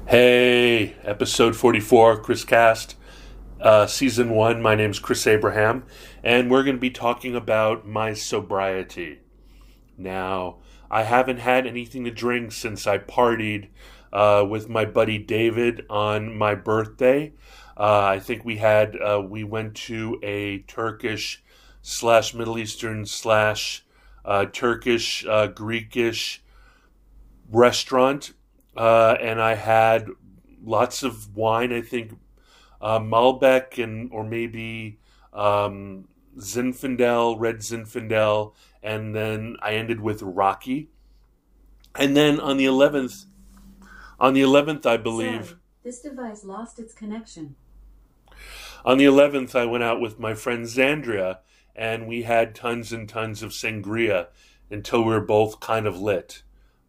Hey, episode 44, Chris Cast, season 1. My name's Chris Abraham, and we're going to be talking about my sobriety. Now, I haven't had anything to drink since I partied with my buddy David on my birthday. I think we went to a Turkish slash Middle Eastern slash Turkish, Greekish restaurant, and I had lots of wine. I think Malbec or maybe Zinfandel, red Zinfandel, and then I ended with Rocky. And then on the 11th, I believe. Sorry, this device lost its connection. On the 11th, I went out with my friend Zandria, and we had tons and tons of sangria until we were both kind of lit.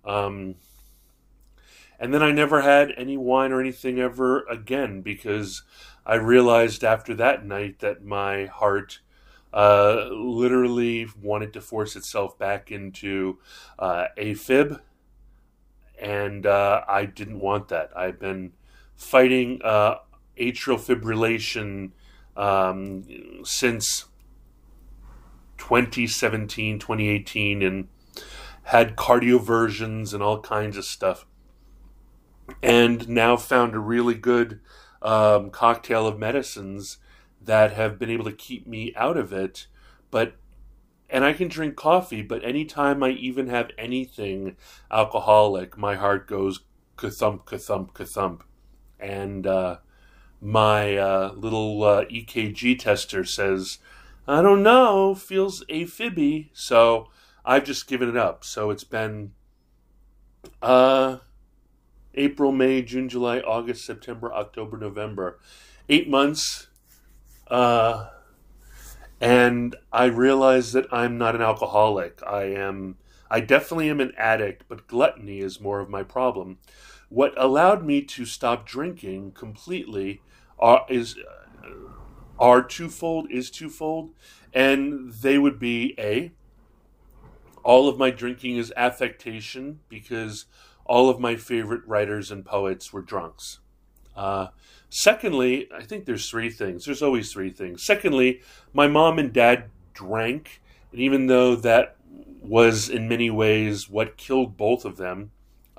And then I never had any wine or anything ever again because I realized after that night that my heart literally wanted to force itself back into AFib, and I didn't want that. I've been fighting atrial fibrillation since 2017, 2018, and had cardioversions and all kinds of stuff. And now found a really good cocktail of medicines that have been able to keep me out of it. And I can drink coffee, but anytime I even have anything alcoholic, my heart goes ka-thump, ka-thump, ka-thump. And my little EKG tester says, I don't know, feels AFibby. So I've just given it up. So it's been April, May, June, July, August, September, October, November. 8 months. And I realize that I'm not an alcoholic. I definitely am an addict, but gluttony is more of my problem. What allowed me to stop drinking completely is twofold. And they would be all of my drinking is affectation because all of my favorite writers and poets were drunks. Secondly, I think there's three things. There's always three things. Secondly, my mom and dad drank, and even though that was in many ways what killed both of them,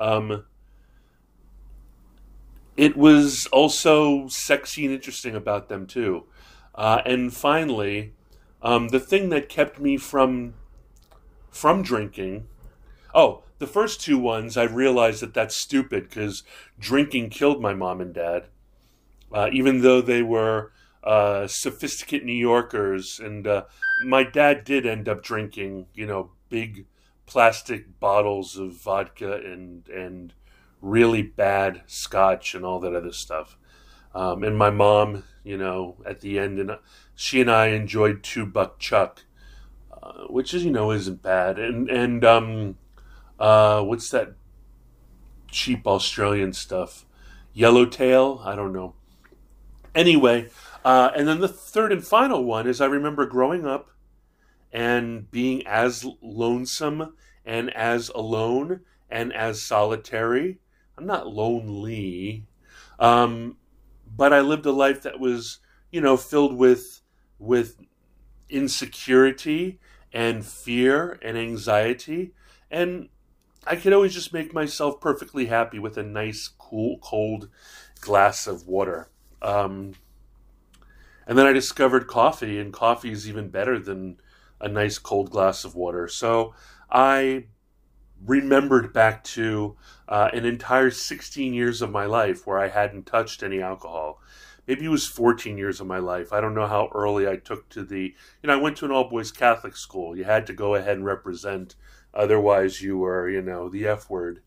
it was also sexy and interesting about them too. And finally, the thing that kept me from drinking. The first two ones, I realized that that's stupid because drinking killed my mom and dad. Even though they were sophisticated New Yorkers. And my dad did end up drinking, big plastic bottles of vodka and really bad scotch and all that other stuff. And my mom, at the end, and she and I enjoyed $2 Chuck, which is, isn't bad. And what's that cheap Australian stuff? Yellowtail? I don't know. Anyway, and then the third and final one is I remember growing up and being as lonesome and as alone and as solitary. I'm not lonely, but I lived a life that was, filled with insecurity and fear and anxiety. And I could always just make myself perfectly happy with a nice, cool, cold glass of water. And then I discovered coffee, and coffee is even better than a nice, cold glass of water. So I remembered back to an entire 16 years of my life where I hadn't touched any alcohol. Maybe it was 14 years of my life. I don't know how early I took to I went to an all-boys Catholic school. You had to go ahead and represent. Otherwise, you were, the F word.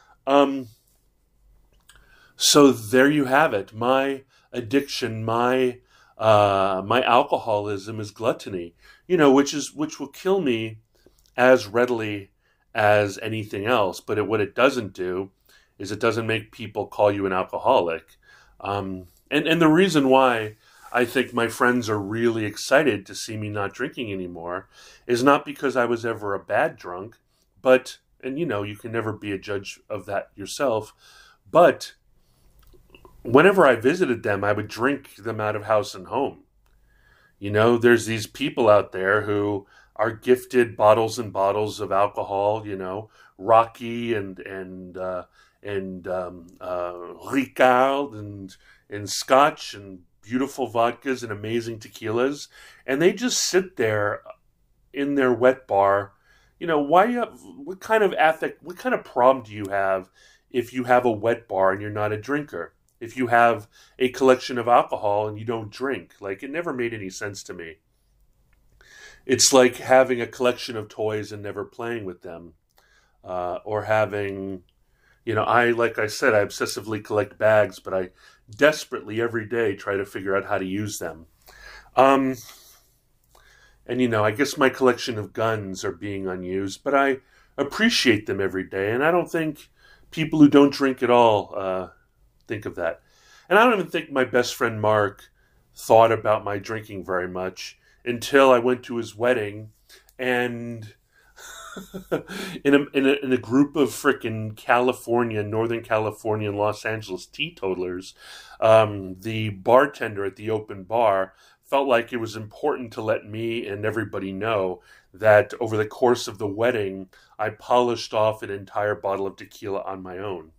So there you have it. My addiction, my alcoholism is gluttony. Which will kill me as readily as anything else. But what it doesn't do is it doesn't make people call you an alcoholic. And the reason why I think my friends are really excited to see me not drinking anymore is not because I was ever a bad drunk, but, and you can never be a judge of that yourself, but whenever I visited them, I would drink them out of house and home. There's these people out there who are gifted bottles and bottles of alcohol. Rocky and Ricard and Scotch and beautiful vodkas and amazing tequilas, and they just sit there in their wet bar. What kind of what kind of problem do you have if you have a wet bar and you're not a drinker? If you have a collection of alcohol and you don't drink, like, it never made any sense to me. It's like having a collection of toys and never playing with them, or having, like I said, I obsessively collect bags, but I desperately every day try to figure out how to use them. Um, and I guess my collection of guns are being unused, but I appreciate them every day, and I don't think people who don't drink at all think of that. And I don't even think my best friend Mark thought about my drinking very much until I went to his wedding, and in a group of frickin' Northern California, and Los Angeles teetotalers, the bartender at the open bar felt like it was important to let me and everybody know that over the course of the wedding, I polished off an entire bottle of tequila on my own.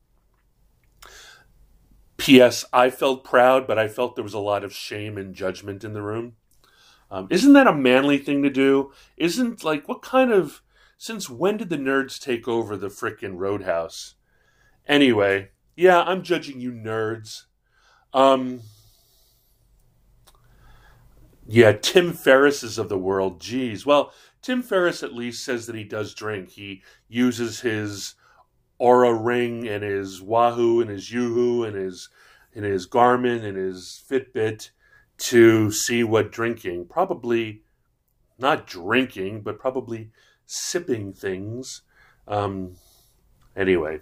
P.S. I felt proud, but I felt there was a lot of shame and judgment in the room. Isn't that a manly thing to do? Since when did the nerds take over the frickin' Roadhouse? Anyway, yeah, I'm judging you nerds. Um, yeah, Tim Ferriss is of the world. Geez. Well, Tim Ferriss at least says that he does drink. He uses his Aura Ring and his Wahoo and his Yoo-Hoo and his Garmin and his Fitbit to see what drinking. Probably not drinking, but probably sipping things. Um, anyway.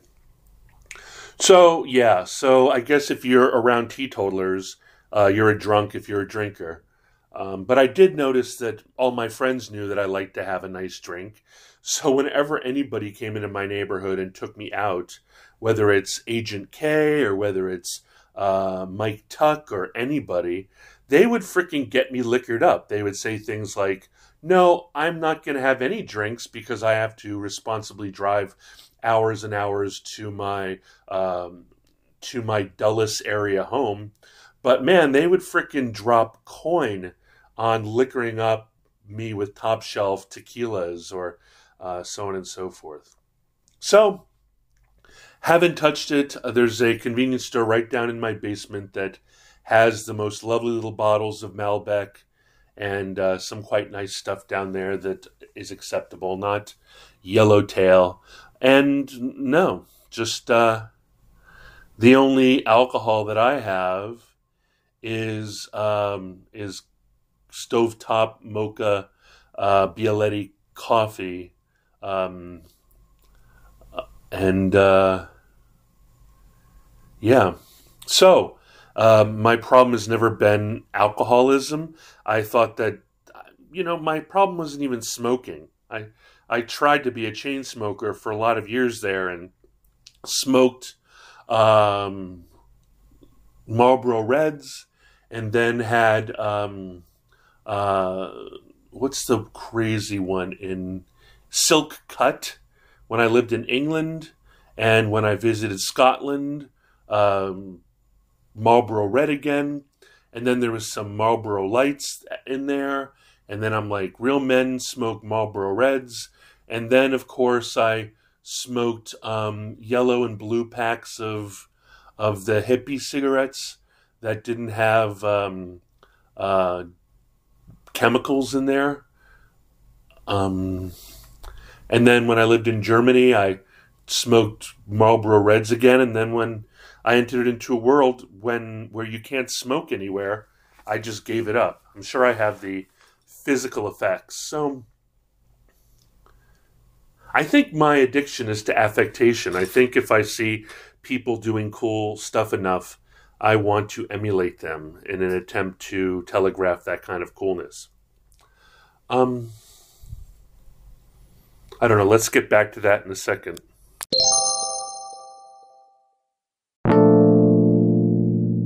So I guess if you're around teetotalers, you're a drunk if you're a drinker. But I did notice that all my friends knew that I liked to have a nice drink. So whenever anybody came into my neighborhood and took me out, whether it's Agent K or whether it's Mike Tuck or anybody, they would freaking get me liquored up. They would say things like, "No, I'm not going to have any drinks because I have to responsibly drive hours and hours to my Dulles area home." But man, they would frickin' drop coin on liquoring up me with top shelf tequilas or so on and so forth. So, haven't touched it. There's a convenience store right down in my basement that has the most lovely little bottles of Malbec and some quite nice stuff down there that is acceptable, not Yellowtail. And no, just the only alcohol that I have is stovetop mocha Bialetti coffee, um, and yeah. So my problem has never been alcoholism. I thought that my problem wasn't even smoking. I tried to be a chain smoker for a lot of years there and smoked Marlboro Reds, and then had what's the crazy one in Silk Cut when I lived in England, and when I visited Scotland, Marlboro Red again, and then there was some Marlboro Lights in there, and then I'm like, real men smoke Marlboro Reds, and then of course I smoked yellow and blue packs of the hippie cigarettes that didn't have chemicals in there. And then when I lived in Germany, I smoked Marlboro Reds again. And then when I entered into a world where you can't smoke anywhere, I just gave it up. I'm sure I have the physical effects. So I think my addiction is to affectation. I think if I see people doing cool stuff enough, I want to emulate them in an attempt to telegraph that kind of coolness. Um, I don't know. Let's get back to that in a second.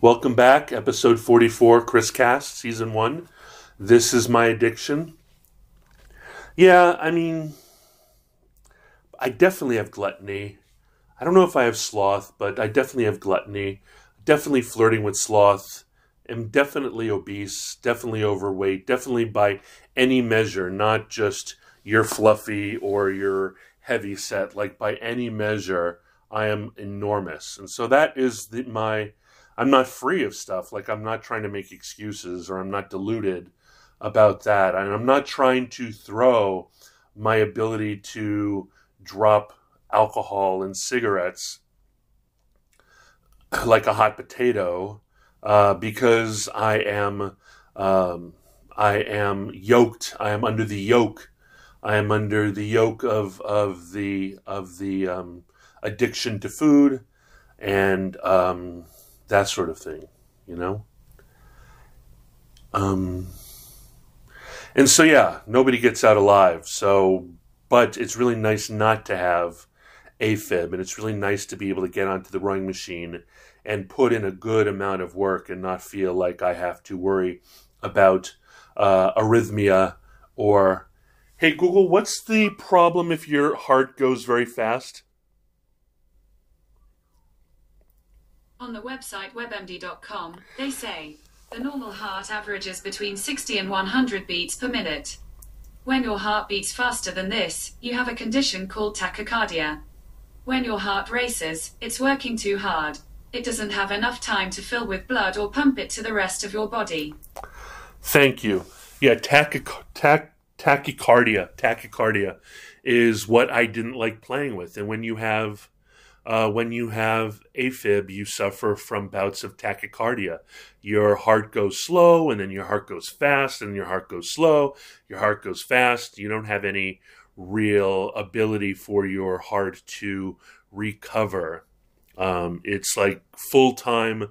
Welcome back, episode 44, Chris Cast, season 1. This is my addiction. Yeah, I mean, I definitely have gluttony. I don't know if I have sloth, but I definitely have gluttony. Definitely flirting with sloth. Am definitely obese, definitely overweight, definitely by any measure, not just you're fluffy or you're heavy set. Like by any measure, I am enormous. And so that is I'm not free of stuff. Like I'm not trying to make excuses or I'm not deluded about that. And I'm not trying to throw my ability to drop alcohol and cigarettes like a hot potato because I am yoked. I am under the yoke. I am under the yoke of the addiction to food and that sort of thing, you know? And so, yeah, nobody gets out alive. So, but it's really nice not to have AFib, and it's really nice to be able to get onto the rowing machine and put in a good amount of work and not feel like I have to worry about arrhythmia or, hey, Google, what's the problem if your heart goes very fast? On the website webmd.com, they say, the normal heart averages between 60 and 100 beats per minute. When your heart beats faster than this, you have a condition called tachycardia. When your heart races, it's working too hard. It doesn't have enough time to fill with blood or pump it to the rest of your body. Thank you. Yeah, tachycardia is what I didn't like playing with. And when you have AFib, you suffer from bouts of tachycardia. Your heart goes slow, and then your heart goes fast, and your heart goes slow. Your heart goes fast. You don't have any real ability for your heart to recover. It's like full-time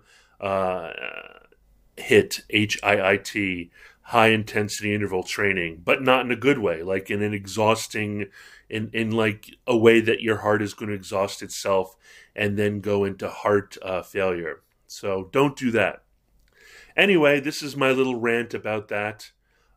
HIIT, high intensity interval training, but not in a good way, like in an exhausting, in like a way that your heart is going to exhaust itself and then go into heart failure. So don't do that. Anyway, this is my little rant about that.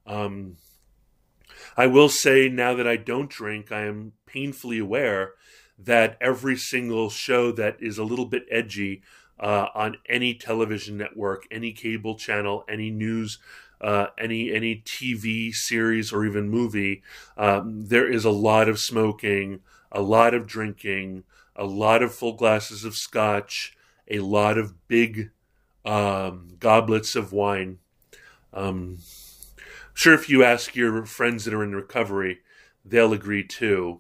I will say now that I don't drink, I am painfully aware that every single show that is a little bit edgy on any television network, any cable channel, any news, any TV series or even movie, there is a lot of smoking, a lot of drinking, a lot of full glasses of scotch, a lot of big goblets of wine. Sure, if you ask your friends that are in recovery, they'll agree too.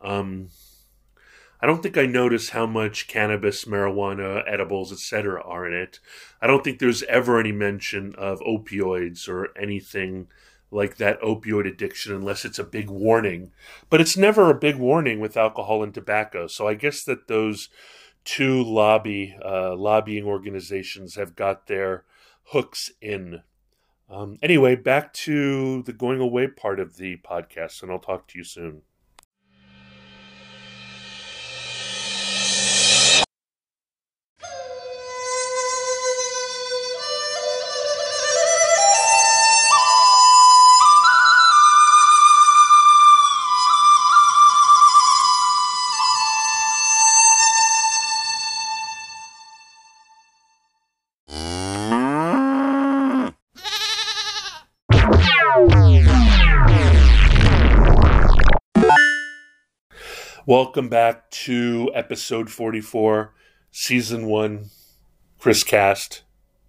I don't think I notice how much cannabis, marijuana, edibles, etc. are in it. I don't think there's ever any mention of opioids or anything like that, opioid addiction, unless it's a big warning. But it's never a big warning with alcohol and tobacco. So I guess that those two lobbying organizations have got their hooks in. Anyway, back to the going away part of the podcast, and I'll talk to you soon. Welcome back to episode 44, season 1, Chris Cast.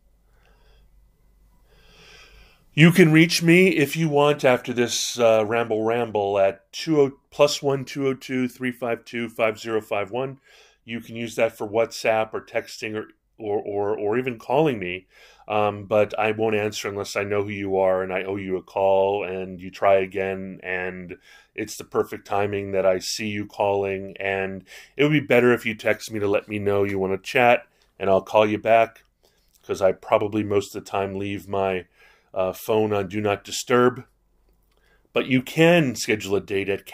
You can reach me if you want after this ramble at +1 202 352 5051. You can use that for WhatsApp or texting or even calling me. But I won't answer unless I know who you are and I owe you a call and you try again and it's the perfect timing that I see you calling. And it would be better if you text me to let me know you want to chat and I'll call you back because I probably most of the time leave my phone on Do Not Disturb. But you can schedule a date at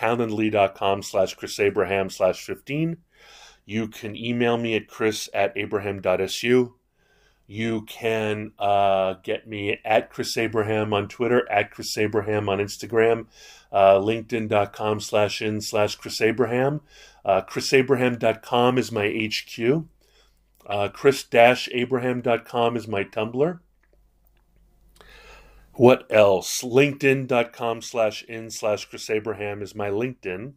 calendly.com/chrisabraham/15. You can email me at chris@abraham.su. You can get me at Chris Abraham on Twitter, at Chris Abraham on Instagram, linkedin.com/in/Chris Abraham. ChrisAbraham.com is my HQ. Chris-Abraham.com is my Tumblr. What else? LinkedIn.com/in/Chris Abraham is my LinkedIn.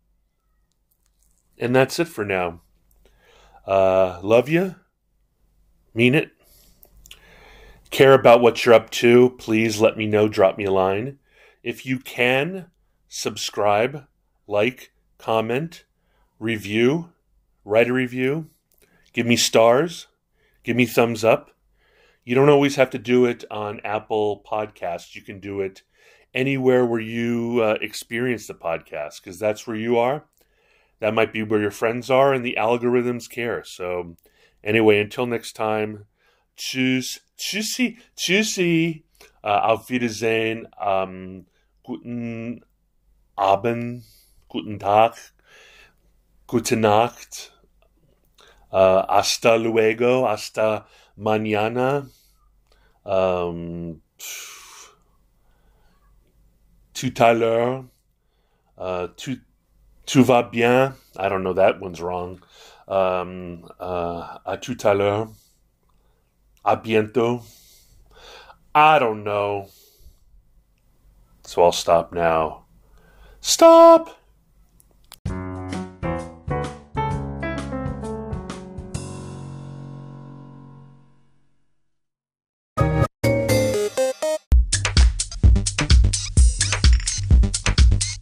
And that's it for now. Love you. Mean it. Care about what you're up to, please let me know. Drop me a line. If you can, subscribe, like, comment, review, write a review, give me stars, give me thumbs up. You don't always have to do it on Apple Podcasts. You can do it anywhere where you experience the podcast, because that's where you are. That might be where your friends are, and the algorithms care. So anyway, until next time, tschüss, tschüssi, tschüssi, auf Wiedersehen, guten Abend, guten Tag, gute Nacht, hasta luego, hasta mañana, tout à l'heure, tout va bien. I don't know, that one's wrong. À tout à l'heure. À bientôt. I don't know. So I'll stop now. Stop!